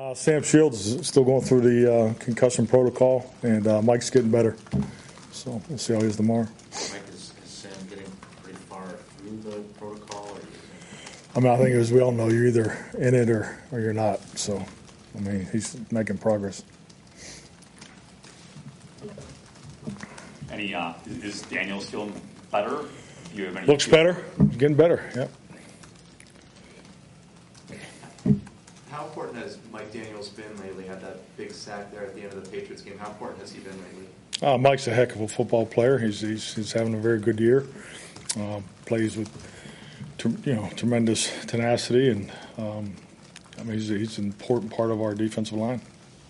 Sam Shields is still going through the concussion protocol, and Mike's getting better. So we'll see how he is tomorrow. Mike, is Sam getting pretty far through the protocol? Or I think as we all know, you're either in it or you're not. So, he's making progress. Is Daniels feeling better? Do you have any Looks better. Getting better, yeah. How important has Mike Daniels been lately? Had that big sack there at the end of the Patriots game. How important has he been lately? Mike's a heck of a football player. He's having a very good year. Plays with tremendous tenacity, and he's an important part of our defensive line.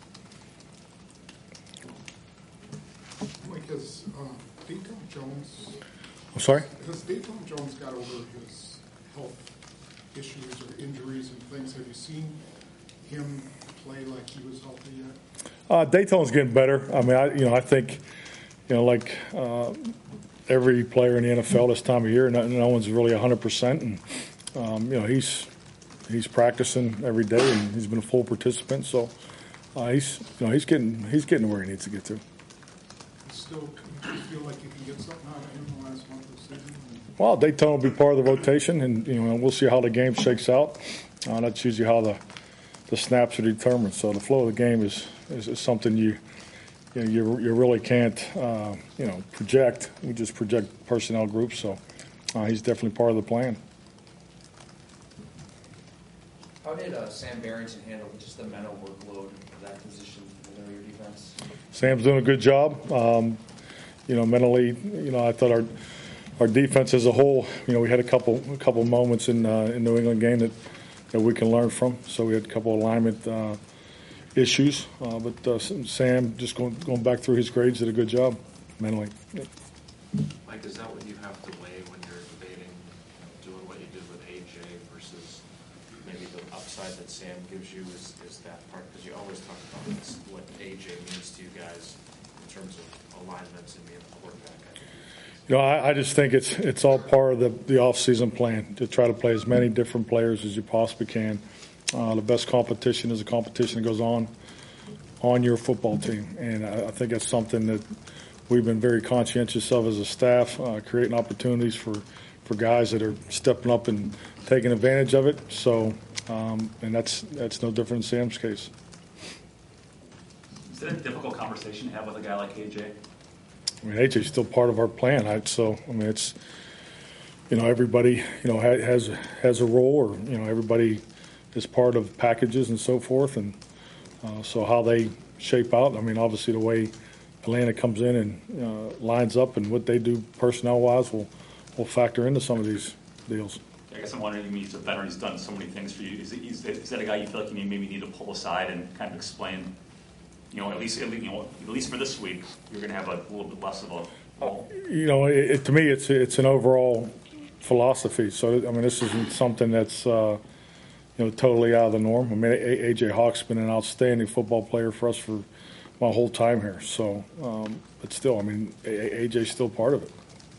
Mike, has Dayton Jones? I'm sorry? Has Dayton Jones got over his health issues or injuries and things? Have you seen him play like he was healthy yet? Dayton's getting better. I think, like every player in the NFL this time of year, no one's really 100%. And he's practicing every day, and he's been a full participant. So he's getting where he needs to get to. Still, do you feel like you can get something out of him in the last month of the season? Well, Dayton will be part of the rotation, and we'll see how the game shakes out. That's usually how the snaps are determined. So the flow of the game is something you really can't project. We just project personnel groups. So he's definitely part of the plan. How did Sam Barrington handle just the mental workload of that position within your defense? Sam's doing a good job. Mentally, I thought our defense as a whole, we had a couple moments in New England game that we can learn from. So we had a couple alignment issues, but Sam, just going back through his grades, did a good job mentally. Mike, is that what you have to weigh when you're debating doing what you did with AJ versus maybe the upside that Sam gives you is that part? Because you always talk about what AJ means to you guys in terms of alignments and being a quarterback. I just think it's all part of the off-season plan to try to play as many different players as you possibly can. The best competition is a competition that goes on your football team, and I think that's something that we've been very conscientious of as a staff, creating opportunities for guys that are stepping up and taking advantage of it. So, and that's no different in Sam's case. Is it a difficult conversation to have with a guy like AJ? AJ's still part of our plan. It's everybody has a role, or everybody is part of packages and so forth, and so how they shape out. Obviously the way Atlanta comes in and lines up and what they do personnel-wise will factor into some of these deals. I guess I'm wondering, he's a veteran, he's done so many things for you. Is that a guy you feel like you maybe need to pull aside and kind of explain? At least for this week, you're going to have a little bit less of a role. To me, it's an overall philosophy. So this isn't something that's totally out of the norm. AJ Hawk's been an outstanding football player for us for my whole time here. So, but still, AJ's still part of it.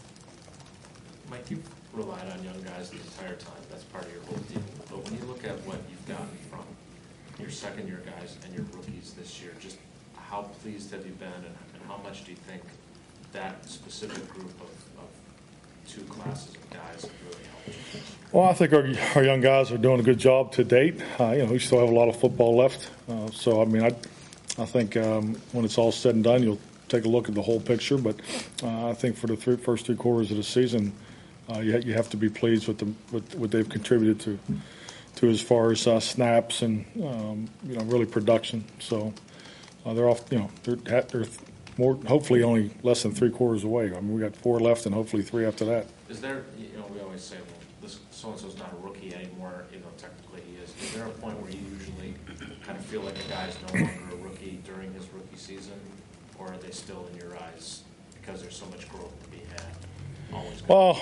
Mike, you've relied on young guys the entire time. That's part of your whole deal. But when you look at what you've gotten from your second-year guys and your rookies this year, just how pleased have you been, and how much do you think that specific group of two classes of guys have really helped? Well, I think our young guys are doing a good job to date. We still have a lot of football left. I think when it's all said and done, you'll take a look at the whole picture. But I think for the first three quarters of the season, you have to be pleased with what they've contributed to as far as snaps and really production. So they're off. They're more, hopefully only less than 3 quarters away. We got 4 left and hopefully 3 after that. Is there? We always say, well, this so-and-so's not a rookie anymore. Technically he is. Is there a point where you usually kind of feel like a guy's no longer a rookie during his rookie season, or are they still in your eyes because there's so much growth to be had? Always. Well,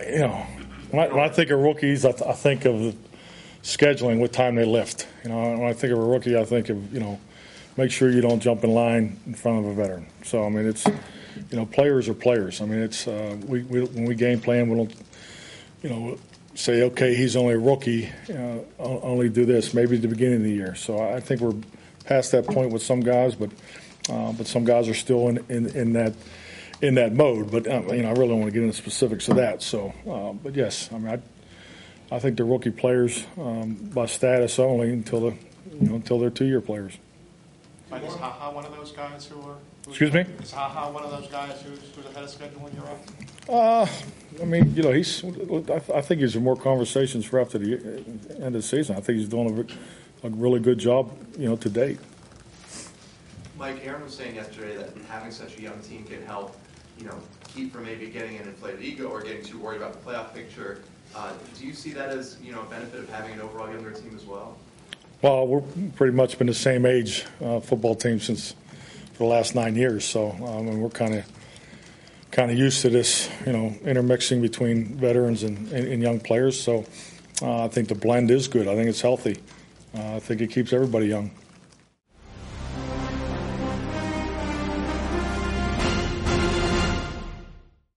when I think of rookies, I think of scheduling, what time they lift. When I think of a rookie, I think of make sure you don't jump in line in front of a veteran. So it's players are players. It's when we game plan, we don't say, okay, he's only a rookie, only do this, maybe at the beginning of the year. So I think we're past that point with some guys, but some guys are still in that mode. But I really don't want to get into specifics of that. So, but yes, I mean, I think they're rookie players by status only until they're 2-year players. Mike, is HaHa one of those guys who are? Excuse me? Is HaHa one of those guys who's ahead of schedule in your eyes? I mean, I think he's in more conversations for after the end of the season. I think he's doing a really good job, to date. Mike, Aaron was saying yesterday that having such a young team can help, keep from maybe getting an inflated ego or getting too worried about the playoff picture. Do you see that as, a benefit of having an overall younger team as well? Well, we're pretty much been the same age football team since for the last 9 years. So we're kind of used to this, intermixing between veterans and young players. So I think the blend is good. I think it's healthy. I think it keeps everybody young.